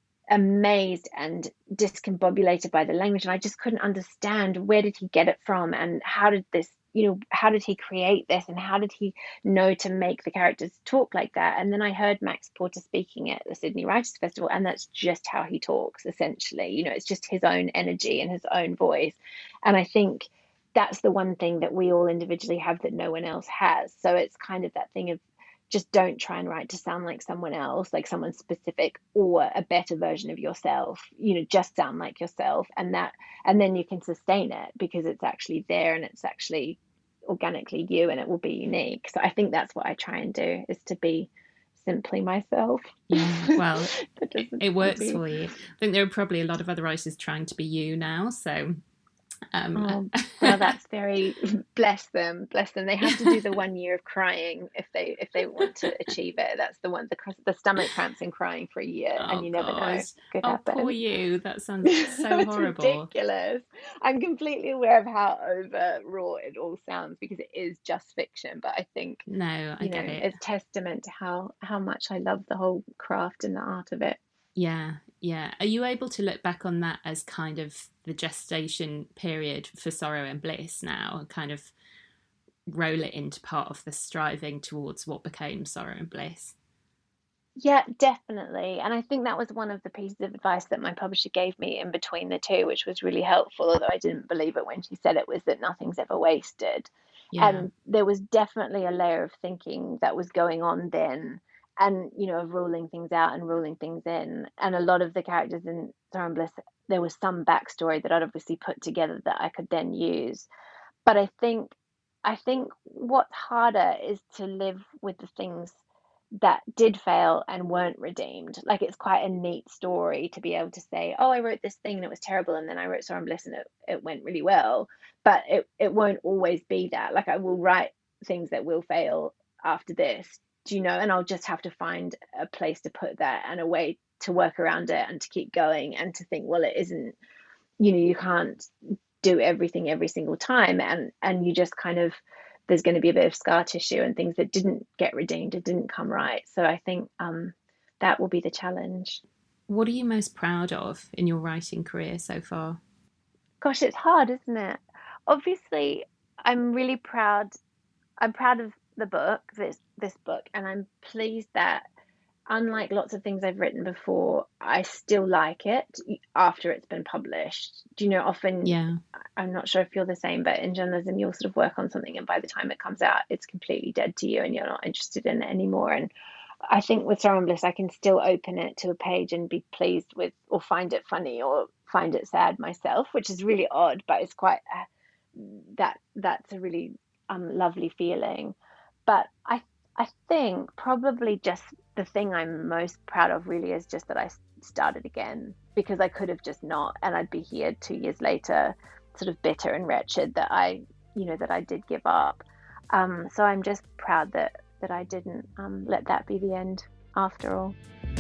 amazed and discombobulated by the language, and I just couldn't understand, where did he get it from, and how did this, you know, how did he create this, and how did he know to make the characters talk like that? And then I heard Max Porter speaking at the Sydney Writers' Festival, and that's just how he talks, essentially. You know, it's just his own energy and his own voice. And I think that's the one thing that we all individually have that no one else has. So it's kind of that thing of, just don't try and write to sound like someone else, like someone specific or a better version of yourself. You know, just sound like yourself, and that, and then you can sustain it, because it's actually there and it's actually organically you, and it will be unique. So I think that's what I try and do, is to be simply myself. Yeah, well, it, it works be. for you. I think there are probably a lot of other writers trying to be you now, so Um, oh, well, that's very, bless them, bless them. They have to do the one year of crying if they if they want to achieve it. That's the one, the the stomach cramps and crying for a year, oh, and you never gosh. know. Could oh, happen. Poor you. That sounds so it's horrible. Ridiculous. I'm completely aware of how overwrought it all sounds, because it is just fiction. But I think no, I you know, get it. It's testament to how how much I love the whole craft and the art of it. Yeah, yeah. Are you able to look back on that as kind of the gestation period for Sorrow and Bliss now, and kind of roll it into part of the striving towards what became Sorrow and Bliss? Yeah, definitely. And I think that was one of the pieces of advice that my publisher gave me in between the two, which was really helpful, although I didn't believe it when she said it, was that nothing's ever wasted. Yeah. And there was definitely a layer of thinking that was going on then, and, you know, of ruling things out and ruling things in. And a lot of the characters in Sorrow and Bliss, there was some backstory that I'd obviously put together that I could then use. But I think, I think what's harder is to live with the things that did fail and weren't redeemed. Like, it's quite a neat story to be able to say, oh, I wrote this thing and it was terrible, and then I wrote Sorrow and Bliss and it, it went really well. But it, it won't always be that. Like, I will write things that will fail after this, do you know, and I'll just have to find a place to put that and a way to work around it and to keep going, and to think, well, it isn't, you know, you can't do everything every single time, and and you just kind of, there's going to be a bit of scar tissue and things that didn't get redeemed, it didn't come right. So I think um that will be the challenge. What are you most proud of in your writing career so far? Gosh, it's hard, isn't it? Obviously, I'm really proud. I'm proud of the book, this this book, and I'm pleased that, unlike lots of things I've written before, I still like it after it's been published. Do you know, often, Yeah. I'm not sure if you're the same, but in journalism, you'll sort of work on something and by the time it comes out, it's completely dead to you and you're not interested in it anymore. And I think with Sorrow and Bliss, I can still open it to a page and be pleased with, or find it funny, or find it sad myself, which is really odd, but it's quite, uh, that that's a really um, lovely feeling. But I I think probably just the thing I'm most proud of really is just that I started again, because I could have just not, and I'd be here two years later, sort of bitter and wretched that I, you know, that I did give up. Um, so I'm just proud that that I didn't um, let that be the end after all.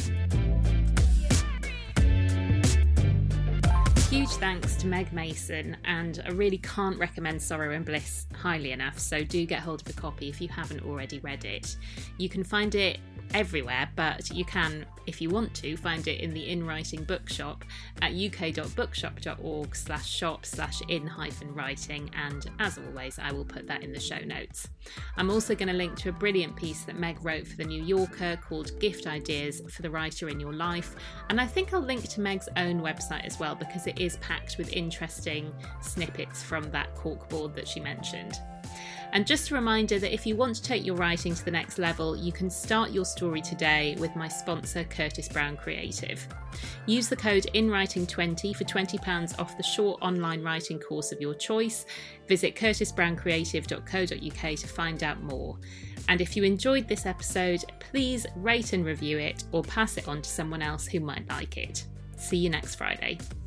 Huge thanks to Meg Mason, and I really can't recommend Sorrow and Bliss highly enough, so do get hold of a copy if you haven't already read it. You can find it everywhere, but you can, if you want to, find it in the In Writing Bookshop at uk.bookshop.org slash shop slash in hyphen writing, and as always I will put that in the show notes. I'm also going to link to a brilliant piece that Meg wrote for the New Yorker called Gift Ideas for the Writer in Your Life, and I think I'll link to Meg's own website as well, because it is packed with interesting snippets from that corkboard that she mentioned. And just a reminder that if you want to take your writing to the next level, you can start your story today with my sponsor, Curtis Brown Creative. Use the code in writing twenty for twenty pounds off the short online writing course of your choice. Visit curtis brown creative dot co dot uk to find out more. And if you enjoyed this episode, please rate and review it, or pass it on to someone else who might like it. See you next Friday.